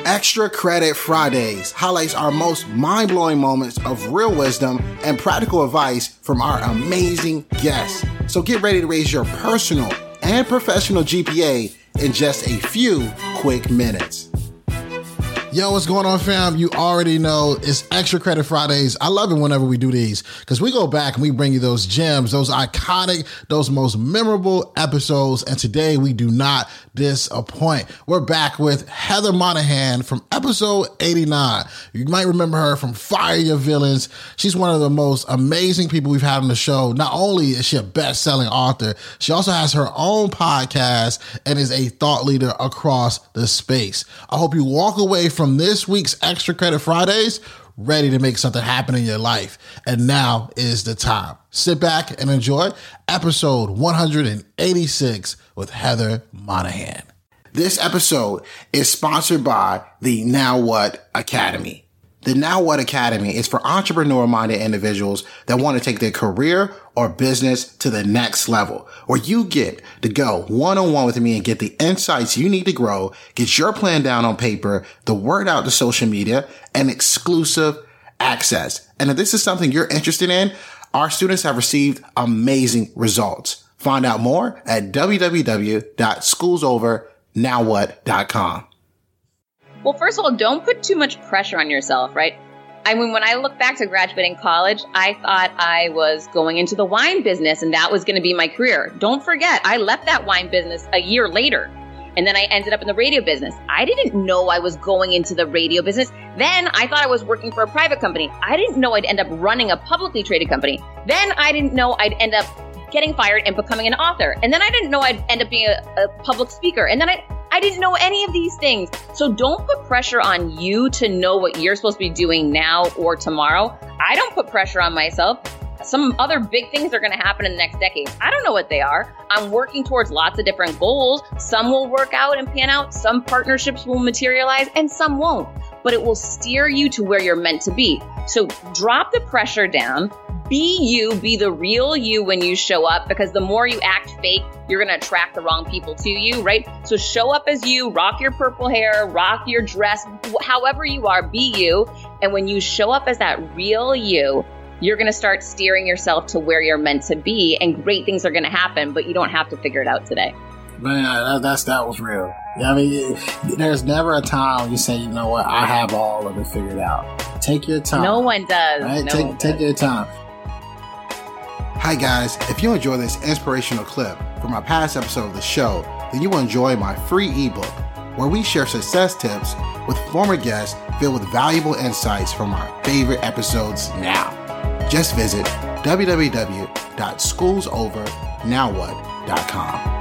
Extra Credit Fridays highlights our most mind-blowing moments of real wisdom and practical advice from our amazing guests. So get ready to raise your personal and professional GPA in just a few quick minutes. Yo, what's going on, fam? You already know it's Extra Credit Fridays. I love it whenever we do these because we go back and we bring you those gems, those iconic, those most memorable episodes. And today we do not disappoint. We're back with Heather Monahan from episode 89. You might remember her from Fire Your Villains. She's one of the most amazing people we've had on the show. Not only is she a best-selling author, she also has her own podcast and is a thought leader across the space. I hope you walk away from this week's Extra Credit Fridays ready to make something happen in your life. And now is the time. Sit back and enjoy episode 186 with Heather Monahan. This episode is sponsored by the Now What Academy. The Now What Academy is for entrepreneur-minded individuals that want to take their career or business to the next level, where you get to go one-on-one with me and get the insights you need to grow, get your plan down on paper, the word out to social media, and exclusive access. And if this is something you're interested in, our students have received amazing results. Find out more at www.schoolsover.nowwhat.com. Well, first of all, don't put too much pressure on yourself, right? I mean, when I look back to graduating college, I thought I was going into the wine business and that was going to be my career. Don't forget, I left that wine business a year later. And then I ended up in the radio business. I didn't know I was going into the radio business. Then I thought I was working for a private company. I didn't know I'd end up running a publicly traded company. Then I didn't know I'd end up getting fired and becoming an author. And then I didn't know I'd end up being a public speaker. And then I didn't know any of these things. So don't put pressure on you to know what you're supposed to be doing now or tomorrow. I don't put pressure on myself. Some other big things are going to happen in the next decade. I don't know what they are. I'm working towards lots of different goals. Some will work out and pan out. Some partnerships will materialize and some won't. But it will steer you to where you're meant to be. So drop the pressure down. Be you, be the real you when you show up, because the more you act fake, you're going to attract the wrong people to you, right? So show up as you, rock your purple hair, rock your dress, however you are, be you. And when you show up as that real you, you're going to start steering yourself to where you're meant to be, and great things are going to happen, but you don't have to figure it out today. Man, that was real. I mean, there's never a time when you say, you know what, I have all of it figured out. Take your time. No one does. Right? No Take your time. Hi guys, if you enjoy this inspirational clip from our past episode of the show, then you will enjoy my free ebook where we share success tips with former guests filled with valuable insights from our favorite episodes now. Just visit www.schoolsovernowwhat.com.